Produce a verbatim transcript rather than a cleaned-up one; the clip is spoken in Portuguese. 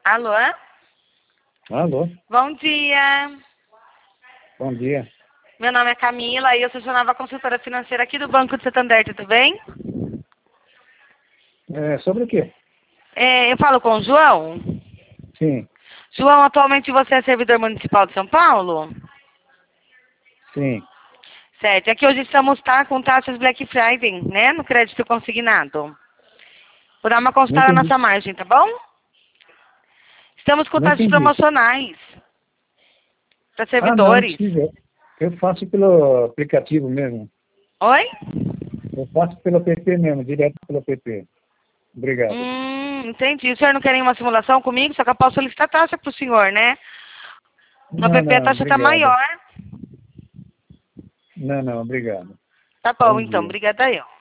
Alô? Alô? Bom dia. Bom dia. Meu nome é Camila e eu sou a nova consultora financeira aqui do Banco de Santander, tudo bem? É, sobre o quê? É, eu falo com o João. Sim, João, atualmente você é servidor municipal de São Paulo? sim. Certo. É que hoje estamos tá, com taxas Black Friday, né? No crédito consignado. Vou dar uma Não consultada na entendi. nossa margem, tá bom? Estamos com Não taxas entendi. promocionais para Ah, não, não servidores. precisa. Eu faço pelo aplicativo mesmo. Oi? Eu faço pelo P P mesmo, direto pelo P P. Obrigado. Hum, entendi. O senhor não quer nenhuma simulação comigo? Só que eu posso solicitar taxa para o senhor, né? No Não, P P a não, taxa está obrigado. maior. Não, não, obrigado. Tá bom, Bom então. dia. Obrigada eu.